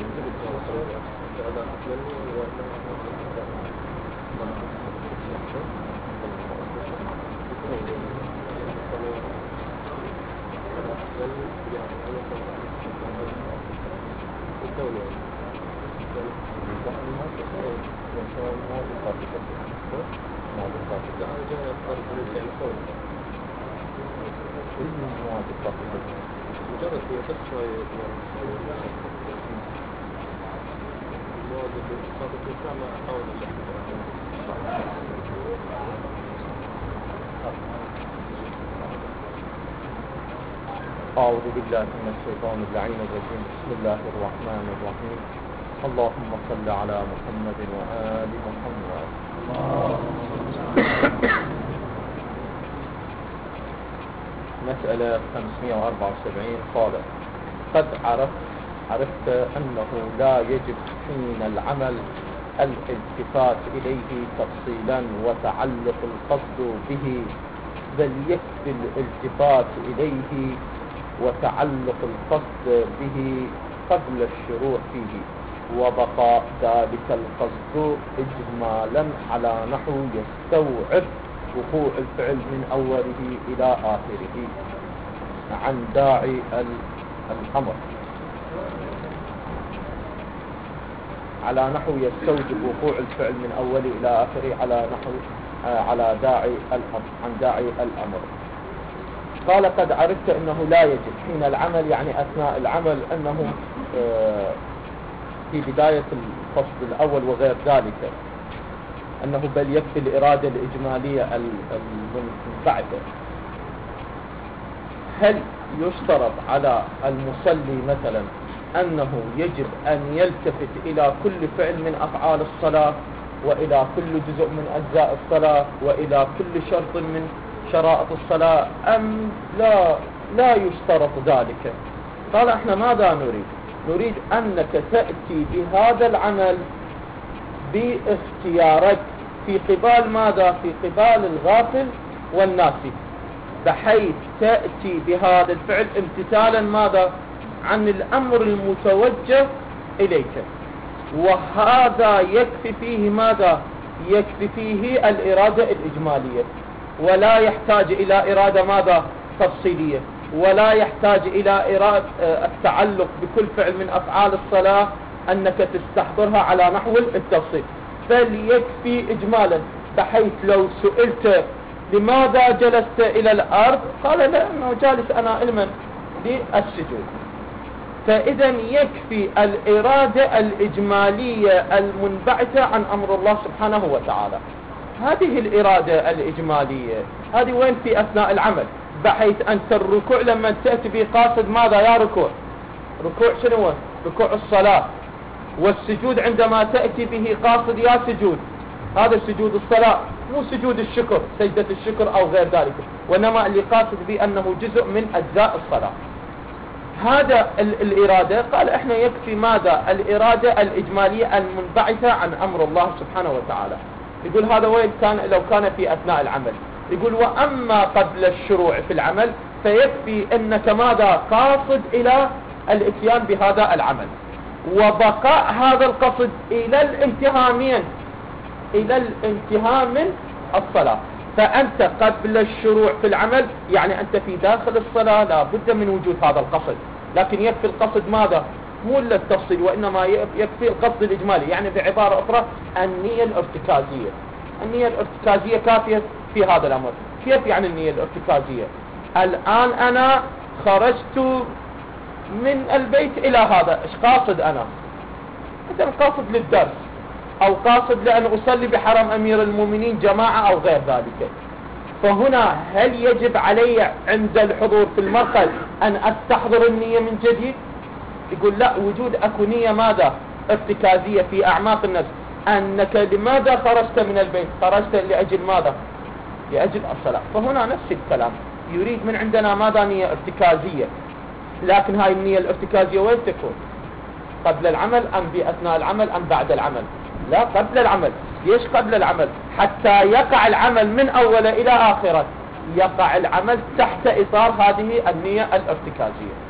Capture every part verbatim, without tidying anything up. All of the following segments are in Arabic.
مجرد هي بس شوية أعوذ بالله من الشيطان اللعين الرجيم. بسم الله الرحمن الرحيم. اللهم صل على محمد وآل محمد. مسألة خمسمائة وأربعة وسبعين قال: قد عرفت عرفت أنه لا يجب حين العمل الالتفات إليه تفصيلا وتعلق القصد به، بل يكفي الالتفات إليه وتعلق القصد به قبل الشروع فيه، وبقاء ذلك القصد إجمالا على نحو يستوعب وقوع الفعل من أوله إلى آخره عن داعي الأمر، على نحو يستوجب وقوع الفعل من أوله إلى آخره على نحو على داعي الأمر عن داعي الأمر. قال: قد عرفت أنه لا يجب حين العمل، يعني أثناء العمل، أنه في بداية الفصل الأول وغير ذلك، أنه بل يكفي الإرادة الإجمالية المنبعثة. هل يشترط على المصلي مثلا أنه يجب أن يلتفت إلى كل فعل من أفعال الصلاة وإلى كل جزء من أجزاء الصلاة وإلى كل شرط من شرائط الصلاة، أم لا لا يشترط ذلك؟ قال: احنا ماذا نريد؟ نريد أنك تأتي بهذا العمل باختيارك في قبال ماذا؟ في قبال الغافل والناسي، بحيث تأتي بهذا الفعل امتثالا ماذا؟ عن الأمر المتوجه إليك. وهذا يكفي فيه ماذا؟ يكفي فيه الإرادة الإجمالية، ولا يحتاج إلى إرادة ماذا؟ تفصيلية، ولا يحتاج إلى إرادة التعلق بكل فعل من أفعال الصلاة أنك تستحضرها على نحو التفصيل، بل يكفي إجمالا، بحيث لو سئلت لماذا جلست إلى الأرض؟ قال: لأنه جالس أنا علما للسجود. فإذا يكفي الإرادة الإجمالية المنبعثة عن أمر الله سبحانه وتعالى. هذه الإرادة الإجمالية هذه وين؟ في أثناء العمل، بحيث أنت الركوع لما تأتي به قاصد ماذا؟ يا ركوع ركوع شنو؟ ركوع الصلاة. والسجود عندما تأتي به قاصد يا سجود، هذا سجود الصلاة، مو سجود الشكر، سجدة الشكر أو غير ذلك، وإنما اللي قاصد به أنه جزء من أجزاء الصلاة. هذا الإرادة قال احنا يكفي ماذا؟ الإرادة الإجمالية المنبعثة عن أمر الله سبحانه وتعالى. يقول هذا وين كان؟ لو كان في أثناء العمل. يقول: وأما قبل الشروع في العمل فيكفي أنك ماذا؟ قاصد إلى الاتيان بهذا العمل، وبقاء هذا القصد إلى الانتهاء من إلى الانتهاء من الصلاة. فأنت قبل الشروع في العمل يعني أنت في داخل الصلاة لا بد من وجود هذا القصد، لكن يكفي القصد ماذا؟ مو للتفصيل، وإنما يكفي القصد الإجمالي، يعني بعبارة أخرى النية الارتكازية. النية الارتكازية كافية في هذا الأمر. كيف يعني النية الارتكازية؟ الآن أنا خرجت من البيت إلى هذا، إيش قاصد أنا؟ مثلا قاصد للدرس، أو قاصد لأن أصلي بحرم أمير المؤمنين جماعة أو غير ذلك. فهنا هل يجب علي عند الحضور في المرقد أن أستحضر النية من جديد؟ يقول لا، وجود أكو نية ماذا؟ ارتكازية في أعماق النفس، أنك لماذا خرجت من البيت؟ خرجت لأجل ماذا؟ لأجل الصلاة. فهنا نفس الكلام، يريد من عندنا ماذا؟ نية ارتكازية. لكن هاي النية الارتكازية وين تكون؟ قبل العمل أم بأثناء العمل أم بعد العمل؟ لا، قبل العمل. ليش قبل العمل؟ حتى يقع العمل من أول إلى آخرة، يقع العمل تحت إطار هذه النية الارتكازية.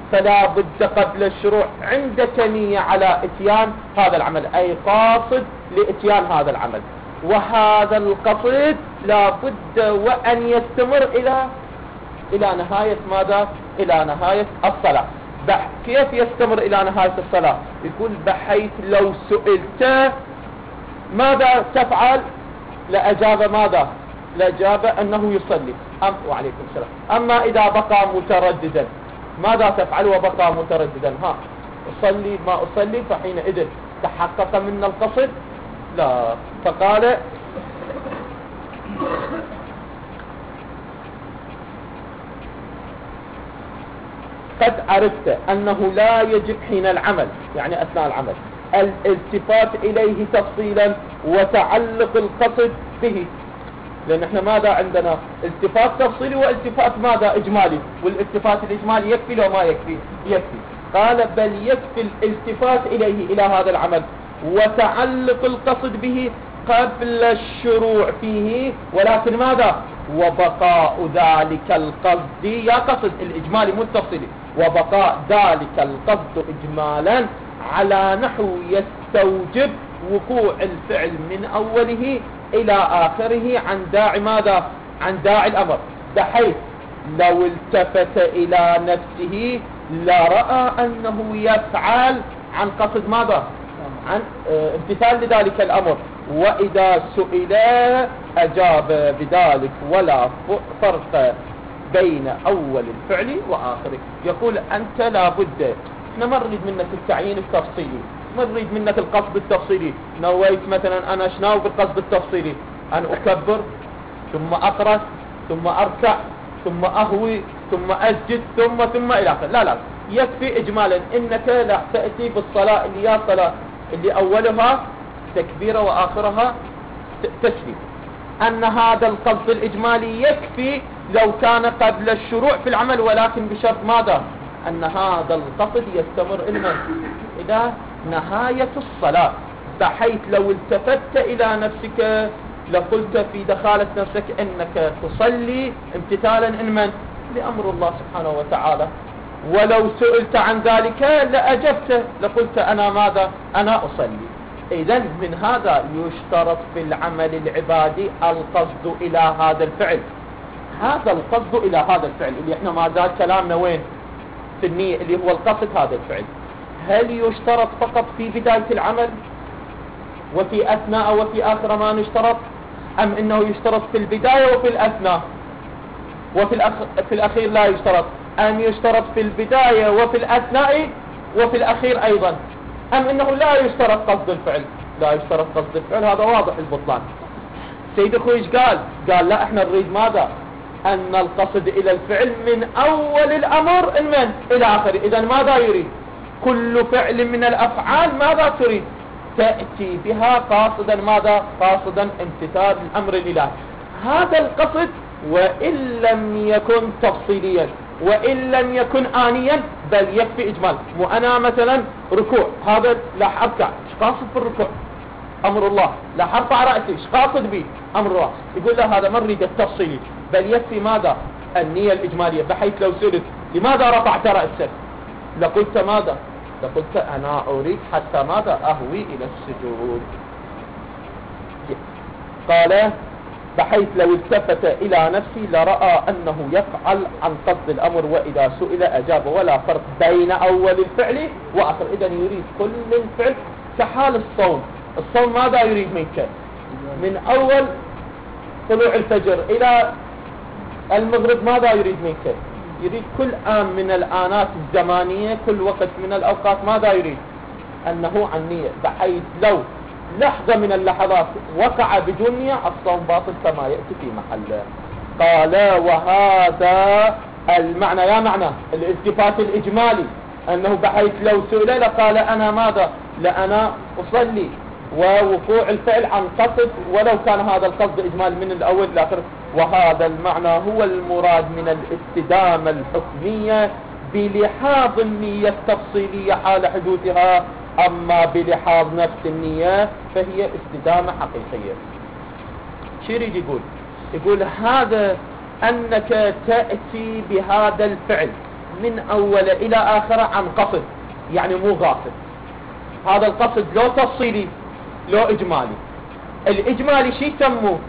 فلا بد قبل الشروع عندك نية على اتيان هذا العمل، أي قاصد لاتيان هذا العمل، وهذا القصد لا بد وأن يستمر إلى إلى نهاية ماذا؟ إلى نهاية الصلاة. كيف يستمر إلى نهاية الصلاة؟ يقول بحيث لو سئلت ماذا تفعل لأجاب ماذا؟ لأجاب أنه يصلي. أم وعليكم السلام. أما إذا بقى مترددا ماذا تفعل وبقى مترددا؟ ها أصلي ما أصلي؟ فحينئذ تحقق منا القصد؟ لا. فقال قد عرفت أنه لا يجب حين العمل، يعني أثناء العمل، الالتفات إليه تفصيلا وتعلق القصد به، لأن احنا ماذا عندنا؟ التفات تفصيلي والتفات ماذا؟ إجمالي، والالتفات الإجمالي يكفي لو ما يكفي؟ يكفي. قال بل يكفي الالتفات إليه إلى هذا العمل وتعلق القصد به قبل الشروع فيه، ولكن ماذا؟ وبقاء ذلك القصد، يا قصد الإجمالي مو التفصيلي، وبقاء ذلك القصد إجمالا على نحو يستوجب وقوع الفعل من أوله إلى آخره عن داعي ماذا؟ عن داعي الأمر، بحيث لو التفت إلى نفسه لرأى أنه يفعل عن قصد ماذا؟ عن امتثال لذلك الأمر، وإذا سئل أجاب بذلك ولا فرق بين أول الفعل وآخره. يقول أنت لابد، احنا ما نريد منك التعيين التفصيلي، ما نريد منك القصد التفصيلي. نويت مثلا أنا شنو بالقصد التفصيلي؟ أن أكبر ثم أقرأ ثم أركع ثم أهوي ثم أسجد ثم ثم إلى آخره. لا لا، يكفي إجمالا إنك لا تأتي بالصلاة اللي يا صلاة اللي أولها تكبيرة وآخرها تسليم، أن هذا القصد الإجمالي يكفي لو كان قبل الشروع في العمل، ولكن بشرط ماذا؟ أن هذا القصد يستمر إلى نهاية الصلاة، بحيث لو التفت إلى نفسك لقلت في دخالة نفسك أنك تصلي امتثالا من لأمر الله سبحانه وتعالى، ولو سئلت عن ذلك لأجبت لقلت أنا ماذا؟ أنا أصلي. إذن من هذا يشترط في العمل العبادي القصد إلى هذا الفعل، هذا القصد إلى هذا الفعل اللي احنا ما زال كلامنا وين؟ في النية اللي هو القصد هذا الفعل. هل يشترط فقط في بداية العمل وفي أثناء وفي آخر ما نشترط، أم إنه يشترط في البداية وفي الأثناء وفي الأخ... في الأخير لا يشترط، أم يشترط في البداية وفي الأثناء وفي الأخير أيضا، أم إنه لا يشترط قصد الفعل؟ لا يشترط قصد الفعل، هذا واضح البطلان. سيد أخوي إيش قال؟ قال لا احنا نريد ماذا؟ أن القصد إلى الفعل من أول الأمر من إلى آخره. إذا ماذا يريد؟ كل فعل من الأفعال ماذا تريد؟ تأتي بها قاصدا ماذا؟ قاصدا امتثال الأمر الإلهي. هذا القصد وإن لم يكن تفصيليا وإن لم يكن آنيا، بل يكفي إجمال. مو أنا مثلا ركوع، هذا لا أركع، إيش قاصد في الركوع؟ أمر الله. لا أرفع رأسي، إيش قاصد به؟ أمر الله. يقول له هذا ما نريد التفصيلي، بل يكفي ماذا؟ النية الإجمالية، بحيث لو سئلت لماذا رفعت رأسك لقلت ماذا؟ لقلت أنا أريد حتى ماذا؟ أهوي إلى السجود. قال بحيث لو التفت إلى نفسي لرأى أنه يفعل عن قصد الأمر، وإذا سئل أجاب ولا فرق بين أول الفعل وآخر. إذا يريد كل الفعل كحال الصوم. الصوم ماذا يريد منك؟ من أول طلوع الفجر إلى المغرب ماذا يريد منك؟ يريد كل آن من الآنات الزمانية، كل وقت من الأوقات ماذا يريد؟ أنه عن نية، بحيث لو لحظة من اللحظات وقع بدون نية الصوم باطل كما يأتي في محله. قال وهذا المعنى، يا معنى الالتفات الإجمالي، أنه بحيث لو سئل لقال أنا ماذا؟ لأنا أصلي، ووقوع الفعل عن قصد ولو كان هذا القصد إجمال من الأول لآخر. وهذا المعنى هو المراد من الاستدامة الحكمية بلحاظ النية التفصيلية حال حدوثها، أما بلحاظ نفس النية فهي استدامة حقيقية. شو يريد يقول؟ يقول هذا أنك تأتي بهذا الفعل من أول إلى آخره عن قصد، يعني مو غافل. هذا القصد لو تفصيلي لو إجمالي. الإجمالي شي يسموه؟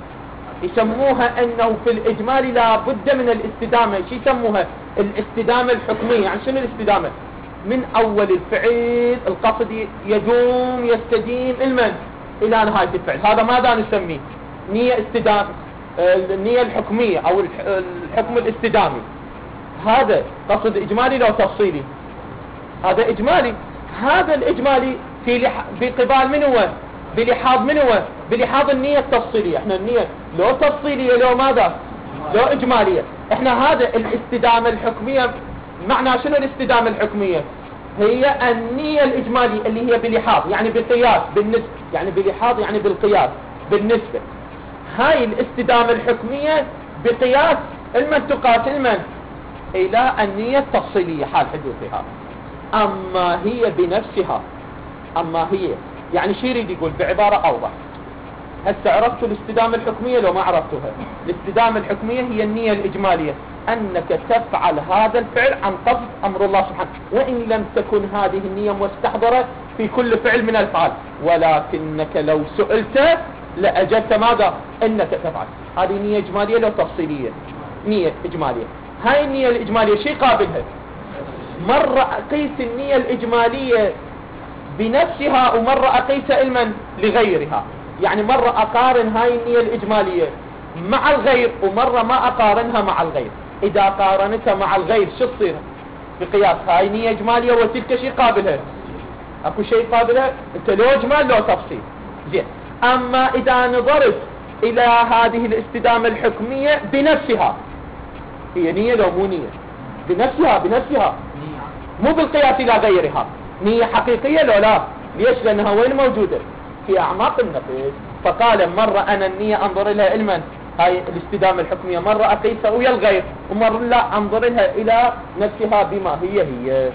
يسموها أنه في الإجمالي لا بد من الاستدامة. شي يسموها؟ الاستدامة الحكمية. يعني شنو الاستدامة؟ من أول الفعل القصد يدوم يستديم المن إلى نهاية الفعل. هذا ماذا نسميه؟ نية استدام، النية الحكمية أو الحكم الاستدامي. هذا قصد إجمالي لو تفصيلي؟ هذا إجمالي. هذا الإجمالي في لح... في قبال من هو؟ بلحاظ من هو؟ بلحاظ النية التفصيلية. احنا النية لو تفصيلية لو ماذا؟ لو إجمالية. احنا هذا الاستدامة الحكمية. معنى شنو الاستدامة الحكمية؟ هي النية الإجمالية اللي هي بلحاظ، يعني بقياس بالنسبة، يعني بلحاظ يعني بالقياس بالنسبة. هاي الاستدامة الحكمية بقياس المنطقات المن إلى النية التفصيلية حال حدوثها. أما هي بنفسها، أما هي يعني شو يريد يقول بعبارة أوضح؟ هسه عرفتوا الاستدامة الحكمية لو ما عرفتوها؟ الاستدامة الحكمية هي النية الإجمالية، أنك تفعل هذا الفعل عن قصد أمر الله سبحانه، وإن لم تكن هذه النية مستحضرة في كل فعل من الأفعال، ولكنك لو سئلت لأجبت ماذا؟ أنك تفعل. هذه نية إجمالية لو تفصيلية. نية إجمالية. هاي النية الإجمالية شيء قابلها؟ مرة أقيس النية الإجمالية بنفسها ومرة أقيس علما لغيرها. يعني مرة أقارن هاي النية الإجمالية مع الغير ومرة ما أقارنها مع الغير. إذا قارنتها مع الغير شو تصير بقياس؟ هاي نية إجمالية وتلك شيء قابلها. أكو شيء قابلها؟ أنت لو إجمال لو تفصيل. زين. أما إذا نظرت إلى هذه الاستدامة الحكمية بنفسها، هي نية لو مو نية؟ بنفسها بنفسها مو بالقياس إلى غيرها. نية حقيقية لو لا؟ ليش؟ لأنها وين موجودة؟ في أعماق النفس. فقال مرة أنا النية أنظر لها علما، هاي الاستدامة الحكمية، مرة أقيسها ويا الغير ومرة لا أنظر لها إلى نفسها بما هي هي.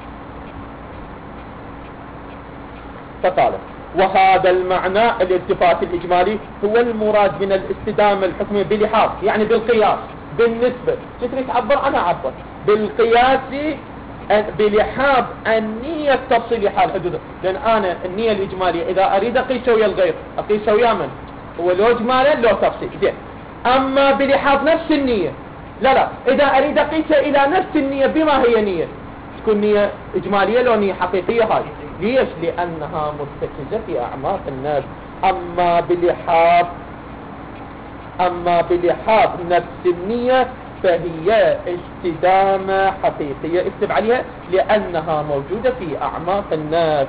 فقال وهذا المعنى الالتفات الإجمالي هو المراد من الاستدامة الحكمية بلحاظ، يعني بالقياس بالنسبة. شو تريد تعبر عنها؟ عبر بالقياس بلحاظ النية التفصيلية حال حدوثه. لأن أنا النية الإجمالية إذا أريد أقيسه ويا الغير أقيسه ويا من؟ هو لو إجمالا لو تفصيل. زين. أما بلحاظ نفس النية لا لا، إذا أريد أقيسه إلى نفس النية بما هي نية، تكون نية إجمالية لو نية حقيقية. هاي ليش؟ لأنها مرتكزة في أعماق النفس. أما بلحاظ أما بلحاظ نفس النية فهي استدامة حقيقية. اكتب عليها لأنها موجودة في أعماق النفس.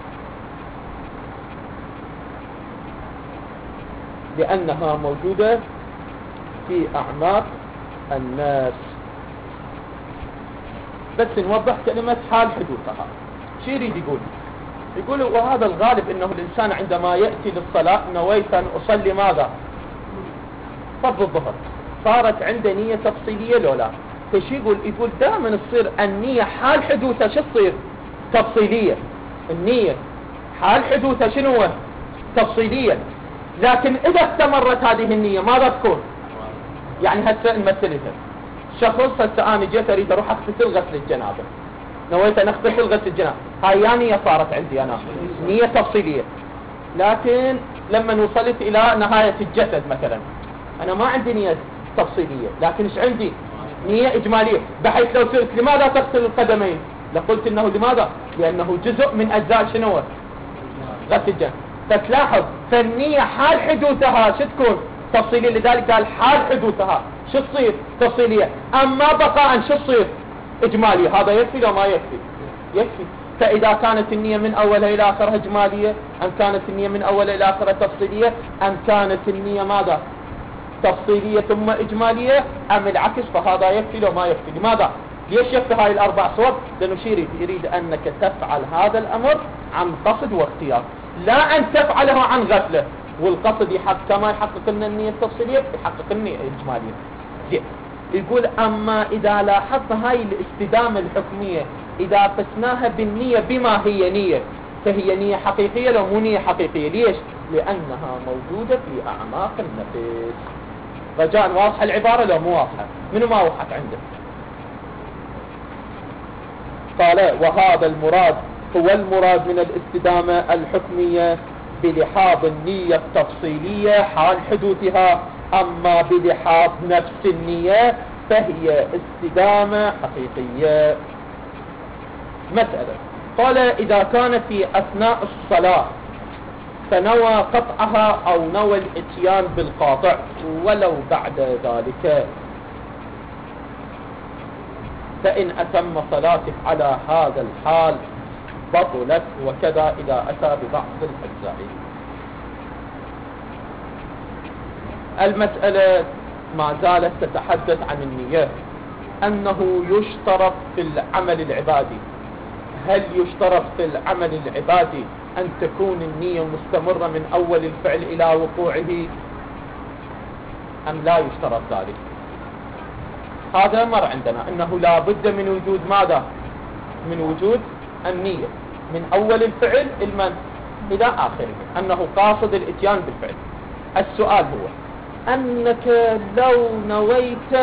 لأنها موجودة في أعماق النفس. بس نوضح كلمة حال حدوثها. شو يريد يقول؟ يقول وهذا الغالب انه الانسان عندما يأتي للصلاة نويت ان اصلي ماذا؟ فرض الظهر، صارت عنده نية تفصيلية لو لا؟ فشي يقول؟ يقول دائما تصير النية حال حدوثها شو تصير؟ تفصيلية. النية حال حدوثها شنو هو؟ تفصيلية. لكن اذا استمرت هذه النية ماذا تكون؟ يعني هسه نمثلها شخص، هسه انا جيت اريد اروح اغتسل غسل الجنابة، نويت ان اغتسل غسل الجنابة، هاي يا نية صارت عندي انا نية تفصيلية. لكن لما وصلت الى نهاية الجسد مثلا انا ما عندي نية تفصيلية، لكن ايش عندي؟ نية اجمالية. بحيث لو سئلت لماذا تغسل القدمين لقلت انه لماذا؟ لانه جزء من اجزاء شنو؟ غسل الجنابة. فتلاحظ فالنية حال حدوثها شو تكون؟ تفصيلية. لذلك قال حال حدوثها شو تصير؟ تفصيلية. اما بقاء شو تصير؟ اجمالية. هذا يكفي لو ما يكفي؟ يكفي. فاذا كانت النية من اولها الى اخرها اجمالية، ام كانت النية من اولها الى اخرها تفصيلية، ام كانت النية ماذا؟ تفصيلية ثم اجمالية، ام العكس، فهذا يكفي لو ما يكفي. لماذا؟ ليش يكفي هاي الاربع صور؟ لانه شو يريد؟ يريد انك تفعل هذا الامر عن قصد واختيار، لا ان تفعله عن غفلة. والقصد يحقق كما يحقق لنا النية التفصيلية يحقق النية الإجمالية. زين. يقول أما إذا لاحظت هاي الاستدامة الحكمية إذا قسناها بالنية بما هي نية، فهي نية حقيقية لو مو نية حقيقية. ليش؟ لأنها موجودة في أعماق النفس. رجاء واضحة العبارة لو مو واضحة؟ منو ما وضحت عنده؟ قال وهذا المراد هو المراد من الاستدامة الحكمية بلحاظ النية التفصيلية حال حدوثها، أما بلحاظ نفس النية فهي استدامة حقيقية. مسألة قال إذا كان في أثناء الصلاة فنوى قطعها أو نوى الاتيان بالقاطع ولو بعد ذلك، فإن أتم صلاته على هذا الحال بطلت، وكذا إذا أتى ببعض الأجزاء. المسألة ما زالت تتحدث عن النية، أنه يشترط في العمل العبادي. هل يشترط في العمل العبادي أن تكون النية مستمرة من أول الفعل إلى وقوعه أم لا يشترط ذلك؟ هذا مر عندنا أنه لا بد من وجود ماذا؟ من وجود النية من أول الفعل المن إلى آخره، أنه قاصد الاتيان بالفعل. السؤال هو أنك لو نويت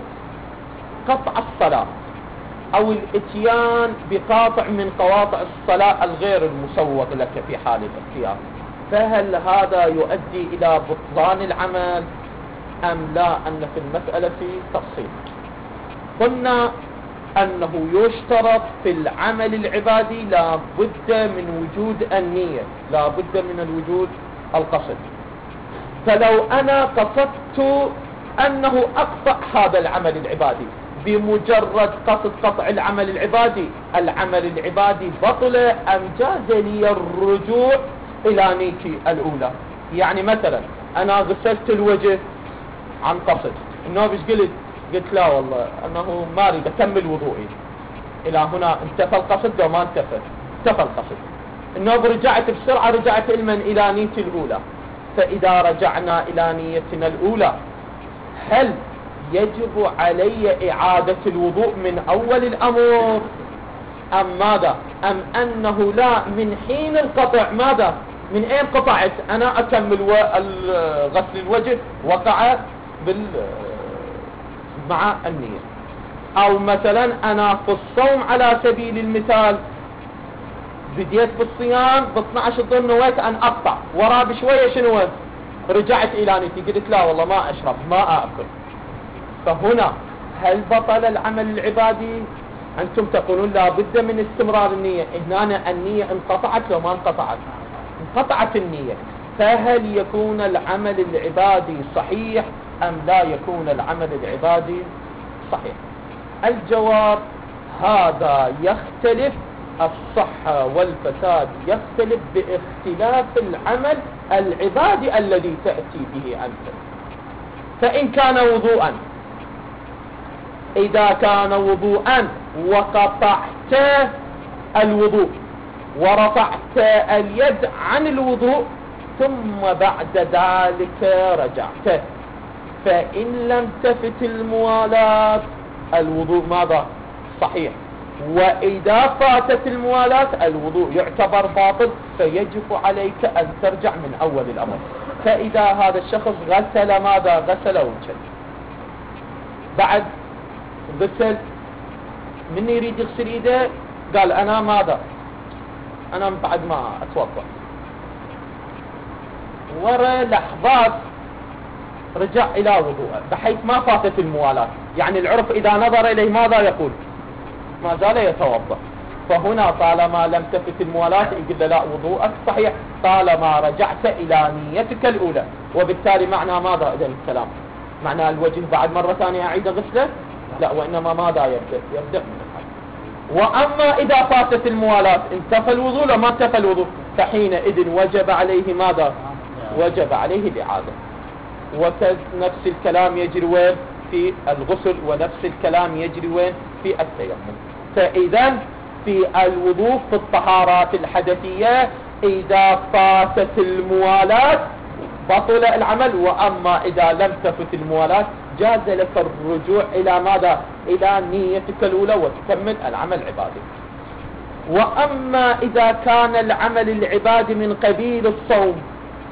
قطع الصلاة أو الاتيان بقاطع من قواطع الصلاة الغير المسوغ لك في حال الاختيار، فهل هذا يؤدي إلى بطلان العمل أم لا؟ أن في المسألة في تفصيل. قلنا أنه يشترط في العمل العبادي لا بد من وجود النية، لا بد من الوجود القصد. فلو أنا قصدت أنه أقطع هذا العمل العبادي بمجرد قصد قطع العمل العبادي، العمل العبادي بطل أم جاز لي الرجوع إلى نيتي الأولى؟ يعني مثلا أنا غسلت الوجه عن قصد، النوب ايش قلت؟ قلت لا والله أنه ما أريد أكمل وضوئي، إلى هنا انتفى القصد لو ما انتفى؟ انتفى القصد. النوب رجعت بسرعة، رجعت علما إلى نيتي الأولى. فإذا رجعنا إلى نيتنا الأولى هل يجب علي إعادة الوضوء من أول الأمر أم ماذا؟ أم أنه لا، من حين القطع ماذا؟ من أين قطعت؟ أنا أكمل غسل الوجه وقع بال مع النية. أو مثلا أنا في الصوم على سبيل المثال بديت بالصيام ب اثني عشر الظهر نويت أن أقطع، ورا بشوية شنو؟ رجعت إلى نيتي قلت لا والله ما أشرب ما أأكل. فهنا هل بطل العمل العبادي؟ أنتم تقولون لا بد من استمرار النية، هنا النية انقطعت لو ما انقطعت؟ انقطعت النية. فهل يكون العمل العبادي صحيح أم لا يكون العمل العبادي صحيح؟ الجواب هذا يختلف، الصحة والفساد يختلف باختلاف العمل العبادي الذي تأتي به أنت. فإن كان وضوءا، إذا كان وضوءا وقطعت الوضوء ورفعت اليد عن الوضوء ثم بعد ذلك رجعت، فإن لم تفت الموالاة الوضوء ماذا؟ صحيح. وإذا فاتت الموالاة الوضوء يعتبر باطل، فيجب عليك أن ترجع من أول الأمر. فإذا هذا الشخص غسل ماذا؟ غسل وجهه، بعد غسل من يريد يغسل يده قال أنا ماذا؟ أنا بعد ما أتوضأ، ورا لحظات رجع إلى وضوءه بحيث ما فاتت الموالاة. يعني العرف إذا نظر إليه ماذا يقول؟ ما زال يتوضأ. فهنا طالما لم تفت الموالاة يقول لا وضوءك صحيح طالما رجعت إلى نيتك الأولى. وبالتالي معنى ماذا إذن الكلام؟ معنى الوجه بعد مرة ثانية أعيد غسله؟ لا، وإنما ماذا يبدأ؟ يبدأ من الحال. وأما إذا فاتت الموالاة انتفى الوضوء لما انتفى الوضوء فحينئذ وجب عليه ماذا؟ وجب عليه الإعادة. ونفس الكلام يجري وين؟ في الغسل، ونفس الكلام يجري وين؟ في التيمم. فإذا في الوضوء في الطهارات الحدثية إذا فاتت الموالاة بطل العمل، وأما إذا لم تفت الموالاة جاز لك الرجوع إلى ماذا؟ إلى نيتك الأولى وتكمل العمل العبادي. وأما إذا كان العمل العبادي من قبيل الصوم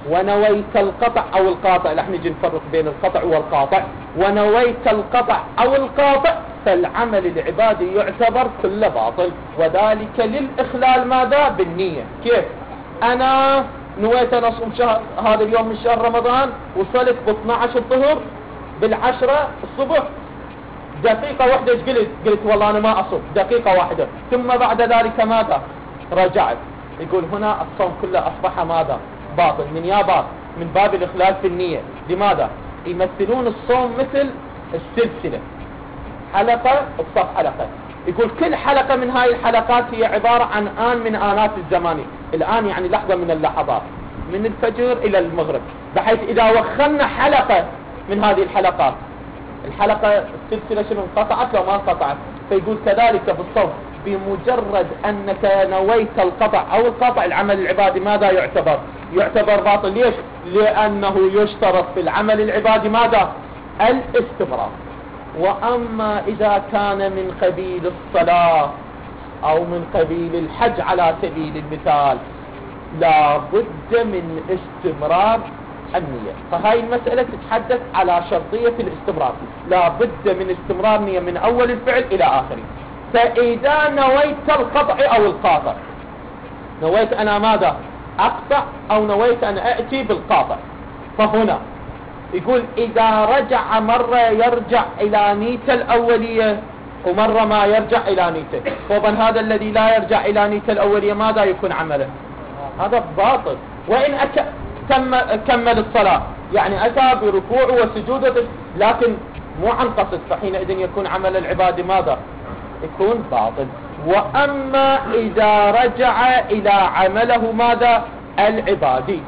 ونويت القطع أو القاطع، رح نجي نفرق بين القطع والقاطع، ونويت القطع أو القاطع فالعمل العبادي يعتبر كله باطل، وذلك للإخلال ماذا؟ بالنية. كيف؟ أنا نويت أن أصوم شهر هذا اليوم من شهر رمضان، وصلت ب اثني عشر الظهر، بالعشرة الصبح دقيقة واحدة ايش قلت؟ قلت والله أنا ما أصوم دقيقة واحدة، ثم بعد ذلك ماذا؟ رجعت. يقول هنا الصوم كله أصبح ماذا؟ باطل. من يا باب من باب الإخلال في النية. لماذا؟ يمثلون الصوم مثل السلسلة، حلقة بصف حلقة. يقول كل حلقة من هاي الحلقات هي عبارة عن آن من آنات الزمان. الآن يعني لحظة من اللحظات، من الفجر إلى المغرب، بحيث إذا وخلنا حلقة من هذه الحلقات، الحلقة السلسلة شنو انقطعت لو ما انقطعت. فيقول كذلك بالصوم، بمجرد أنك نويت القطع أو القطع العمل العبادي ماذا يعتبر؟ يعتبر باطل. ليش؟ لأنه يشترط في العمل العبادي ماذا؟ الاستمرار. وأما إذا كان من قبيل الصلاة أو من قبيل الحج على سبيل المثال، لا بد من استمرار النية. فهاي المسألة تتحدث على شرطية الاستمرار، لا بد من استمرار نية من أول الفعل إلى آخره. فإذا نويت القطع أو القاطع، نويت أنا ماذا؟ أقطع أو نويت أن أأتي بالقاطع، فهنا يقول إذا رجع مرة يرجع إلى نيته الأولية ومرة ما يرجع إلى نيته، طبعا هذا الذي لا يرجع إلى نيته الأولية ماذا يكون عمله؟ هذا باطل. وإن أك... كمل الصلاة، يعني أتى بركوع وسجود لكن مو عن قصد، فحينئذ يكون عمل العبادة ماذا؟ يكون باطل. وأما إذا رجع إلى عمله ماذا؟ العبادي،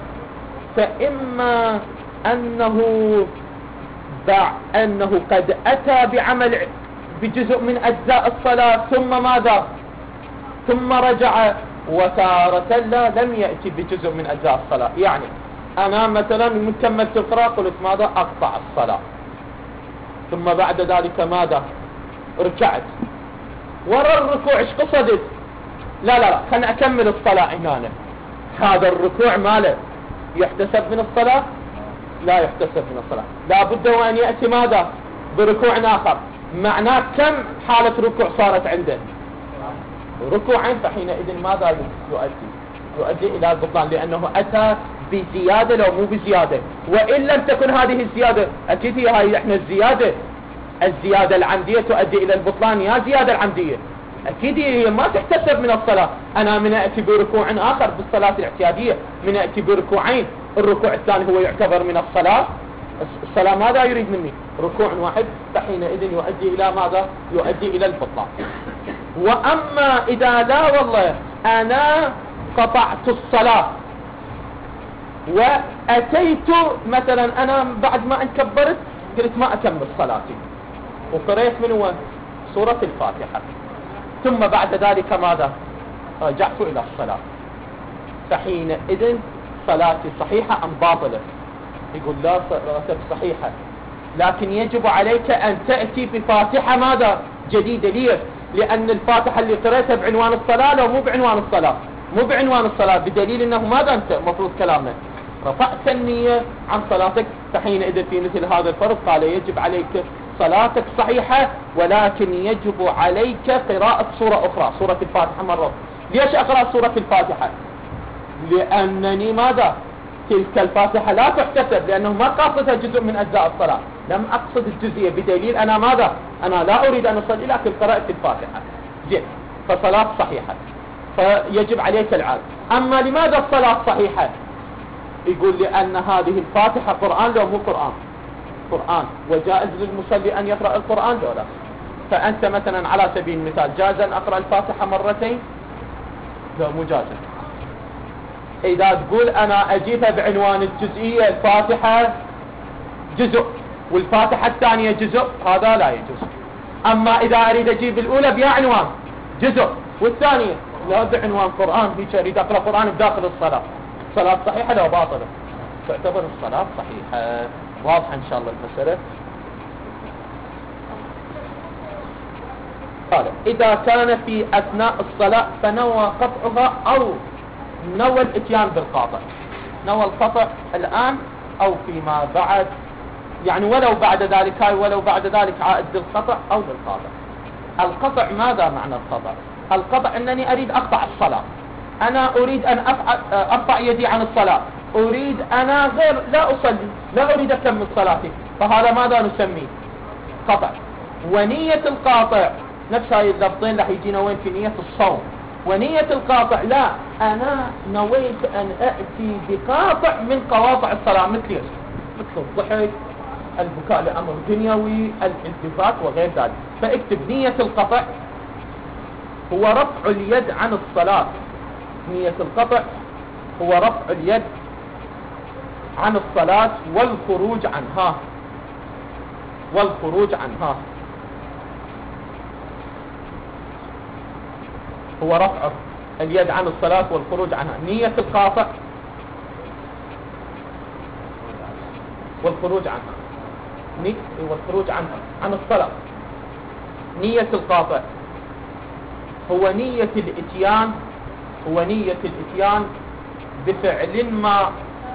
فإما أنه دع أنه قد أتى بعمل بجزء من أجزاء الصلاة ثم ماذا؟ ثم رجع، وتارة لا لم يأتي بجزء من أجزاء الصلاة. يعني أنا مثلا من كملت القراءة قلت ماذا؟ أقطع الصلاة، ثم بعد ذلك ماذا؟ رجعت ورا الركوع. ايش قصدت؟ لا لا لا خلنا أكمل الصلاة هنا. هذا الركوع ماله يحتسب من الصلاة؟ لا يحتسب من الصلاة. لا بد وأن يأتي ماذا؟ بركوع آخر. معناه كم حالة ركوع صارت عنده؟ ركوعين. فحينئذ ماذا يؤدي؟ يؤدي إلى البطلان، لأنه أتى بزيادة لو مو بزيادة. وإن لم تكن هذه الزيادة، أكيد هي هاي احنا الزيادة الزيادة العمدية تؤدي إلى البطلان. يا زيادة العمدية أكيد هي ما تحتسب من الصلاة. أنا من أتي بركوع آخر بالصلاة الاعتيادية، من أتي بركوعين، الركوع الثاني هو يعتبر من الصلاة. الصلاة ماذا يريد مني؟ ركوع واحد، فحينئذ يؤدي إلى ماذا؟ يؤدي إلى البطلان. وأما إذا لا والله أنا قطعت الصلاة وأتيت مثلا أنا بعد ما انكبرت قلت ما أكمل صلاتي وقريت من هو سورة الفاتحة، ثم بعد ذلك ماذا؟ رجعت إلى الصلاة، فحينئذ صلاتي صحيحة أم باطلة؟ يقول لا، صلاتك صحيحة، لكن يجب عليك أن تأتي بفاتحة ماذا؟ جديدة. ليه؟ لأن الفاتحة اللي قريتها بعنوان الصلاة لو مو بعنوان الصلاة، مو بعنوان الصلاة، بدليل أنه ماذا أنت مفروض كلامنا رفعت النية عن صلاتك. فحينئذ في مثل هذا الفرض قال يجب عليك صلاتك صحيحة، ولكن يجب عليك قراءة سورة أخرى، سورة الفاتحة مرة. ليش أقرأ سورة الفاتحة؟ لأنني ماذا؟ تلك الفاتحة لا تحتسب، لأنه ما قاصدها جزء من أجزاء الصلاة، لم أقصد الجزئية، بدليل أنا ماذا؟ أنا لا أريد أن أصلي لكن قرأت الفاتحة. زين، فصلاة صحيحة، فيجب عليك العاد. أما لماذا الصلاة صحيحة؟ يقول لأن هذه الفاتحة قرآن لو مو قرآن؟ قرآن، وجائز للمصلي أن يقرأ القرآن لو لا. فأنت مثلا على سبيل المثال جاز أن أقرأ الفاتحة مرتين؟ لا، مو جاز. إذا تقول أنا أجيبها بعنوان الجزئية، الفاتحة جزء والفاتحة الثانية جزء، هذا لا يجوز. أما إذا أريد أجيب الأولى بها عنوان جزء والثانية لا بعنوان قرآن، هيك أريد أقرأ قرآن بداخل الصلاة، صلاة صحيحة لو باطلة، تعتبر الصلاة صحيحة. واضحة إن شاء الله المسألة. قال إذا كان في أثناء الصلاة فنوى قطعها أو نوى الاتيان بالقاطع. نوى القطع الآن أو فيما بعد، يعني ولو بعد ذلك، هاي ولو بعد ذلك عائد للقطع أو للقاطع. القطع ماذا معنى القطع؟ القطع أنني أريد أقطع الصلاة، أنا أريد أن أقطع يدي عن الصلاة، أريد أنا غير لا أصلي، لا أريد أكمل صلاتي، فهذا ماذا نسميه؟ قطع. ونية القاطع نفس هاي اللفظين رح يجينا وين في نية الصوم. ونية القاطع لا، أنا نويت أن أأتي بقاطع من قواطع الصلاة، مثل ايش؟ مثل الضحك، البكاء لأمر دنيوي، الالتفات وغير ذلك. فاكتب نية القطع هو رفع اليد عن الصلاة. نية القطع هو رفع اليد عن الصلاة والخروج عنها، والخروج عنها هو رفع اليد عن الصلاة والخروج عنها. نية القاطع والخروج عنها، نية والخروج عنها عن الصلاة. نية القاطع هو نية الاتيان، هو نية الاتيان بفعل ما،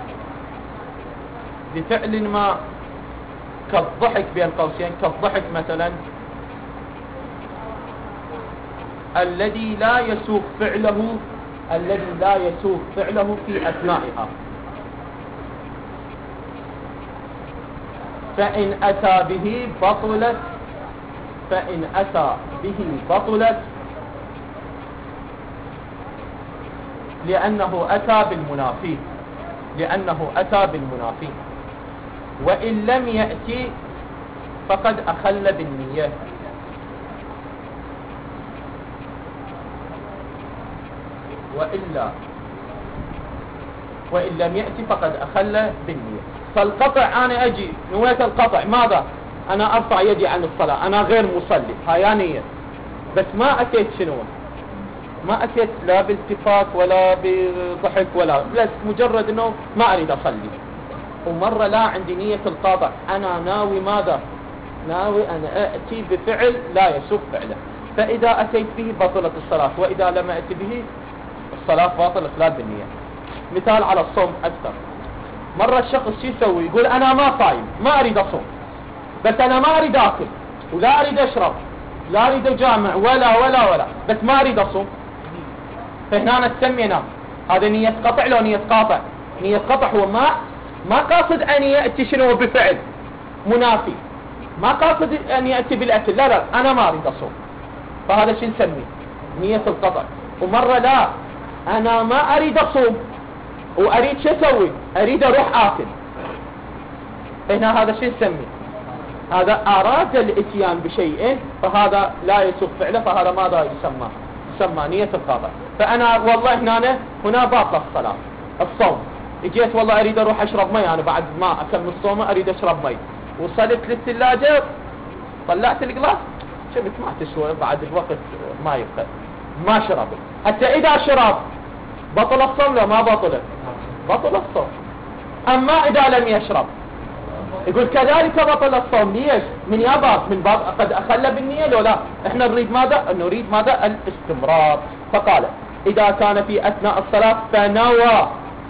بفعل ما كالضحك بين قوسين، كالضحك مثلا الذي لا يسوق فعله، الذي لا يسوق فعله في أثنائها. فإن أتى به بطلت، فإن أتى به بطلت لأنه أتى بالمنافي، لأنه أتى بالمنافي. وإن لم يأتي فقد أخل بالنية. وإلا وإن لم يأتي فقد أخل بالنية. فالقطع أنا أجي نويت القطع ماذا؟ أنا أرفع يدي عن الصلاة، أنا غير مصلي، هاي نية، بس ما أتيت شنو؟ ما أتيت لا بالتفات ولا بضحك ولا، بس مجرد أنه ما أريد أصلي. ومرة لا عندي نية القاطع، أنا ناوي ماذا؟ ناوي أن أأتي بفعل لا يسوق فعله، فإذا أتيت به بطلت الصلاة، وإذا لم أتي به الصلاة باطلة لا بالنية. مثال على الصوم أكثر. مرة الشخص شو يسوي؟ يقول أنا ما صايم، ما أريد أصوم، بس أنا ما أريد أكل ولا أريد أشرب، لا أريد أجامع ولا ولا ولا، بس ما أريد أصوم. فهنا نسمي نام. هذا نية قطع لو نية قاطع؟ نية قطع هو ما ما قاصد أن يأتي شنو بفعل منافي، ما قاصد أن يأتي بالأكل، لا لا أنا ما أريد أصوم، فهذا شو نسميه؟ نية القطع. ومرة لا، أنا ما أريد أصوم وأريد شو أسوي؟ أريد أروح آكل، هنا هذا شو نسميه؟ هذا أراد الاتيان بشيء، فهذا لا يسوق فعله، فهذا ماذا يسمى؟ يسمى نية القطع. فأنا والله هنا هنا باطل الصلاة الصوم، اجيت والله أريد أروح أشرب مي، أنا بعد ما أكمل الصوم أريد أشرب مي، وصلت للثلاجة طلعت القلاص، شفت ما تسوى بعد الوقت ما يبقى، ما شربت. حتى إذا شرب بطل الصوم لا ما بطل؟ بطل الصوم. أما إذا لم يشرب يقول كذلك بطل الصوم. ليش؟ من يابات من باب قد أخل بالنية لو لا. احنا نريد ماذا؟ نريد ماذا؟ الاستمرار. فقال إذا كان في أثناء الصلاة فنوى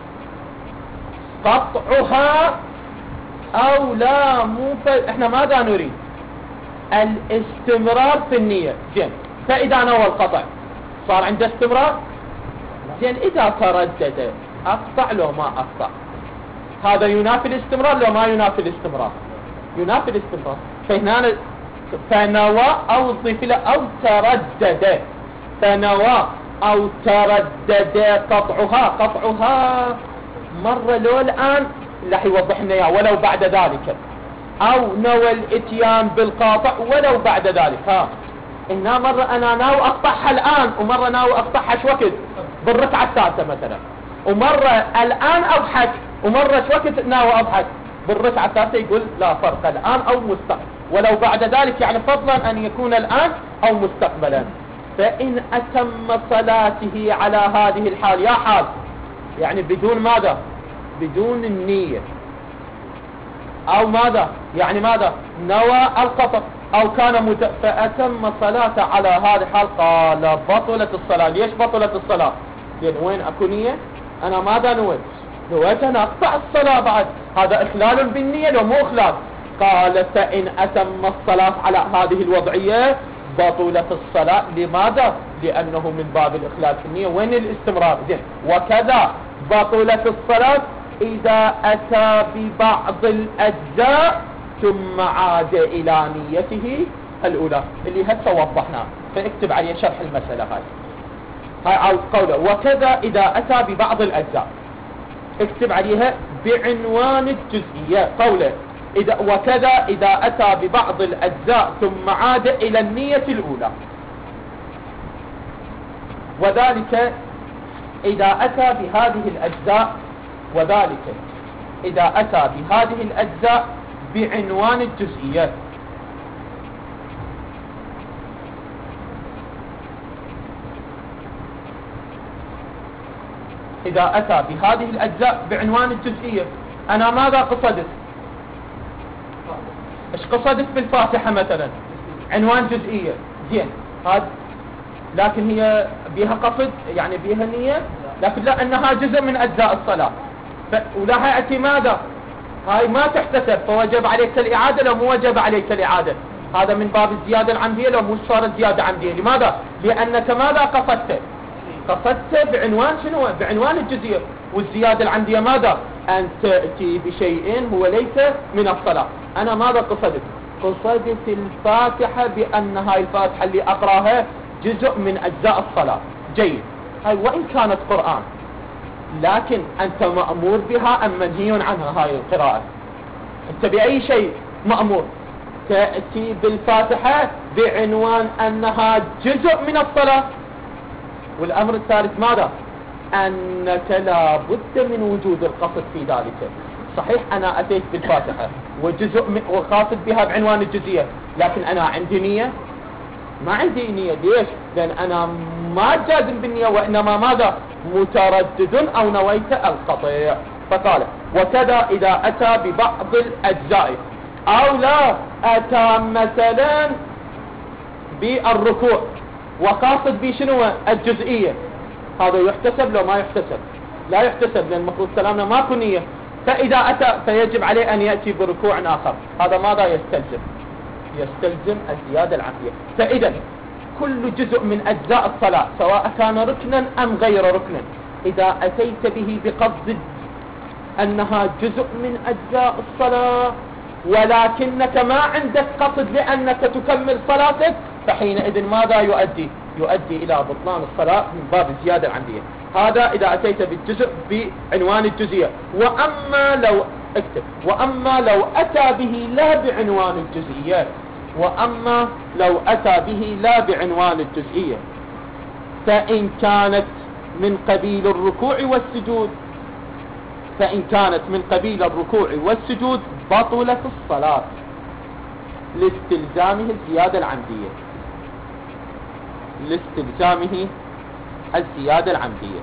قطعها أو لا مو ف... احنا ماذا نريد؟ الاستمرار في النية. زين، فإذا نوى القطع صار عنده استمرار. زين، إذا تردد أقطع لو ما أقطع، هذا ينافي الاستمرار لو ما ينافي الاستمرار؟ ينافي الاستمرار. فهنا فنوى أو ضيف له أو تردد، فنوى أو تردد قطعها. قطعها مرة لو الآن رح يوضح لنا اياه ولو بعد ذلك، أو نوى الاتيان بالقاطع ولو بعد ذلك. ها إنها مرة أنا ناوي أقطعها الآن، ومرة ناوي أقطعها شو وقت؟ بالركعة الثالثة مثلا، ومرة الآن أضحك، ومرة شو وقت ناوي أضحك؟ بالركعة الثالثة. يقول لا فرق، الآن أو مستقبل، ولو بعد ذلك يعني فضلا أن يكون الآن أو مستقبلا. فإن أتم صلاته على هذه الحال، يا حال يعني بدون ماذا؟ بدون النية، أو ماذا؟ يعني ماذا؟ نوى القطع أو كان مت... فأتم صلاته على هذه الحال، قال بطلت الصلاة. ليش بطلت الصلاة؟ لأن وين أكو نية؟ أنا ماذا نويت؟ نويت أن أقطع الصلاة بعد، هذا إخلال بالنية لو مو إخلال؟ قال فإن أتم الصلاة على هذه الوضعية بطلت الصلاة. لماذا؟ لأنه من باب الإخلال في النية. وين الاستمرار؟ زين. وكذا بطلت الصلاة إذا أتى ببعض الأجزاء ثم عاد إلى نيته الأولى اللي هسه وضحناه، فاكتب عليه شرح المسألة هاي. هاي قوله وكذا إذا أتى ببعض الأجزاء، اكتب عليها بعنوان الجزئية. قوله إذا وكذا إذا أتى ببعض الأجزاء ثم عاد إلى النية الأولى، وذلك إذا أتى بهذه الأجزاء وذلك إذا أتى بهذه الأجزاء بعنوان الجزئية. إذا أتى بهذه الأجزاء بعنوان الجزئية، أنا ماذا قصدت؟ إيش قصدت بالفاتحة مثلا؟ عنوان جزئية. زين. هذا لكن هي بها قصد، يعني بها نية، لكن لا، أنها جزء من أجزاء الصلاة. ف... ولها يأتي ماذا؟ هاي ما تحتسب، فوجب عليك الإعادة لو مو وجب عليك الإعادة. هذا من باب الزيادة العمدية لو مو صارت زيادة عمدية. لماذا؟ لأنك ماذا قصدت؟ قصدت بعنوان شنو؟ بعنوان الجزئية. والزيادة العمدية ماذا؟ أن تأتي بشيء هو ليس من الصلاة. أنا ماذا قصدت؟ قصدت الفاتحة بأن هاي الفاتحة اللي أقراها جزء من أجزاء الصلاة. جيد. هاي وإن كانت قرآن، لكن أنت مأمور بها أم منهي عنها هاي القراءة؟ أنت بأي شيء مأمور؟ تأتي بالفاتحة بعنوان أنها جزء من الصلاة. والأمر الثالث ماذا؟ أنك لا بد من وجود القصد في ذلك. صحيح أنا أتيت بالفاتحة وجزء من وقاصد بها بعنوان الجزئية، لكن أنا عندي نية؟ ما عندي نية. ليش؟ لأن أنا ما جازم بالنية، وإنما ماذا؟ متردد أو نويت القطع. فقال وكذا إذا أتى ببعض الأجزاء، أو لا أتى مثلا بالركوع وقاصد بشنو؟ الجزئية، هذا يحتسب لو ما يحتسب؟ لا يحتسب، لأن المفروض كلامنا ماكو نية. فإذا أتى فيجب عليه أن يأتي بركوع آخر. هذا ماذا يستلزم؟ يستلزم الزيادة العمدية. فإذا كل جزء من أجزاء الصلاة سواء كان ركنا أم غير ركن، إذا أتيت به بقصد أنها جزء من أجزاء الصلاة ولكنك ما عندك قصد لأنك تكمل صلاتك، فحينئذ ماذا يؤدي؟ يؤدي إلى بطلان الصلاة من باب الزيادة العمدية. هذا إذا أتيت بالجزء بعنوان الجزئية. وأما لو اكتب وأما لو أتى به لا بعنوان الجزئية وأما لو أتى به لا بعنوان الجزئية فإن كانت من قبيل الركوع والسجود فإن كانت من قبيل الركوع والسجود بطلت الصلاة لاستلزامه الزيادة العمدية لاستلزامه الزيادة العمدية.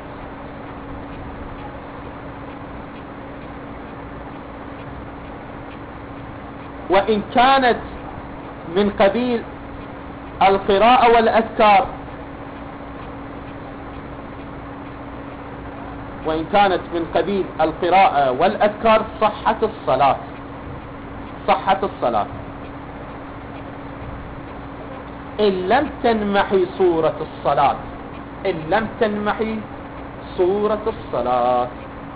وإن كانت من قبيل القراءة والأذكار وإن كانت من قبيل القراءة والأذكار صحت الصلاة صحت الصلاة إن لم تنمحي صورة الصلاة إن لم تنمحي صورة الصلاة.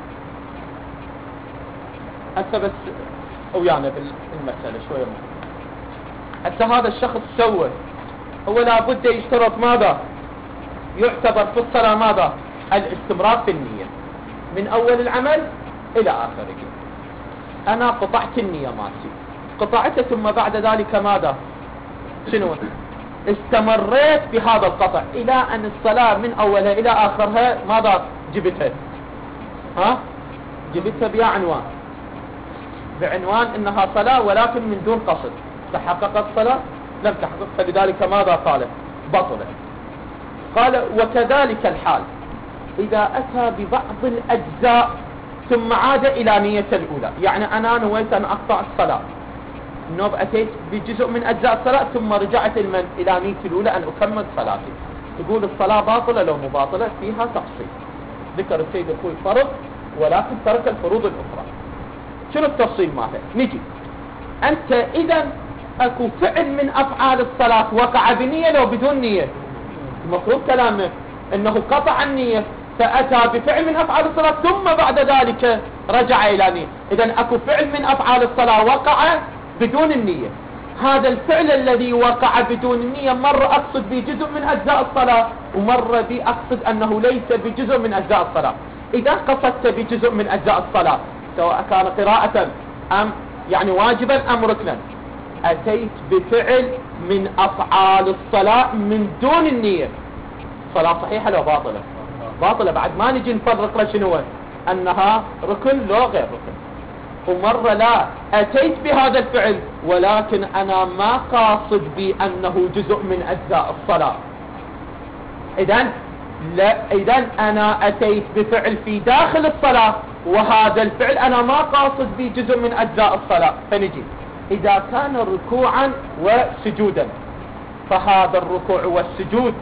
هسه بس ويانا بالمسألة شوية. حتى هذا الشخص سوى، هو لابد يشترط ماذا؟ يعتبر في الصلاة ماذا؟ الاستمرار في النية من أول العمل إلى آخره. أنا قطعت النية مالتي، قطعتها ثم بعد ذلك ماذا؟ شنو؟ استمريت بهذا القطع إلى أن الصلاة من أولها إلى آخرها ماذا جبتها؟ ها؟ جبتها بعنوان بعنوان إنها صلاة ولكن من دون قصد. تحققت الصلاة؟ لم تحقق، فلذلك ماذا قال؟ بطلت. قال وكذلك الحال إذا أتى ببعض الأجزاء ثم عاد إلى نية الأولى. يعني أنا نويت أن أقطع الصلاة، النوب أتيت بجزء من أجزاء الصلاة ثم رجعت المن إلى نية الأولى أن أكمل صلاتي. تقول الصلاة باطلة لو مو باطلة؟ فيها تفصيل. ذكر السيد الخوي فرض ولكن ترك الفروض الأخرى. شنو التفصيل ماله؟ نجي أنت إذا أكو فعل من أفعال الصلاة وقع بنية لو بدون نية، المفروض كلامه أنه قطع النية فأتى بفعل من أفعال الصلاة ثم بعد ذلك رجع إلى نية. إذن أكو فعل من أفعال الصلاة وقع بدون النية، هذا الفعل الذي وقع بدون النية مرة أقصد به جزء من أجزاء الصلاة ومرة به أقصد أنه ليس بجزء من أجزاء الصلاة. إذا قصدت بجزء من أجزاء الصلاة سواء كان قراءة أم يعني واجبا أم ركنا، أتيت بفعل من أفعال الصلاة من دون النية، صلاة صحيحة لو باطلة؟ باطلة. بعد ما نجي نفرق شنو أنها ركن لو غير ركن. ومرة لا أتيت بهذا الفعل ولكن أنا ما قاصد بأنه جزء من أجزاء الصلاة. إذن لا إذن أنا أتيت بفعل في داخل الصلاة وهذا الفعل أنا ما قاصد به جزء من أجزاء الصلاة. فنجي إذا كان ركوعا وسجودا فهذا الركوع والسجود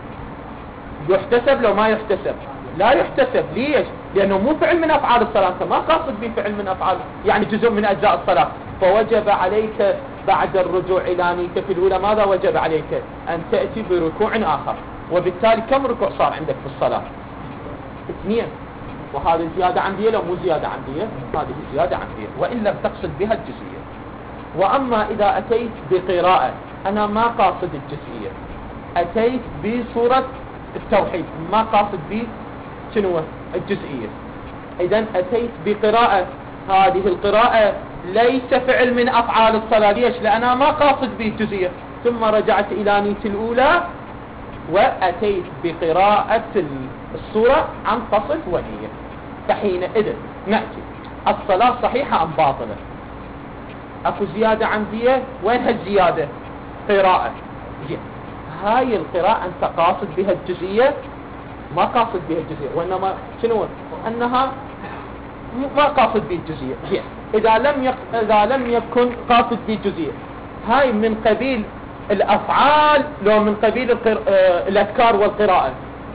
يحتسب لو ما يحتسب؟ لا يحتسب. ليش؟ لأنه مو فعل من أفعال الصلاة، أنت ما قاصد به فعل من أفعال يعني جزء من أجزاء الصلاة، فوجب عليك بعد الرجوع إلى نيتك الأولى ماذا وجب عليك؟ أن تأتي بركوع آخر. وبالتالي كم ركوع صار عندك في الصلاة؟ اثنين. وهذه زيادة عندية لو مو زيادة عندية؟ هذه زيادة عندية وإن لم تقصد بها الجزئية. وأما إذا أتيت بقراءة أنا ما قاصد الجزئية، أتيت بصورة التوحيد ما قاصد به شنو الجزئية، إذن أتيت بقراءة هذه القراءة ليس فعل من أفعال الصلاة. ليش؟ لأنا ما قاصد به الجزئية. ثم رجعت إلى نيتي الأولى وأتيت بقراءة الصورة عن قصد ونية، فحينئذ نأتي الصلاة صحيحة أم باطلة؟ أكو زيادة عندية، وين هالزيادة؟ قراءة. زين، هاي القراءة أنت قاصد بها الجزئية؟ ما قاصد بها الجزئية، وإنما شنو؟ أنها ما قاصد بها الجزئية. زين، إذا لم يق... إذا لم يكن قاصد بها الجزئية، هاي من قبيل الأفعال لو من قبيل القر... آه... الأذكار والقراءة؟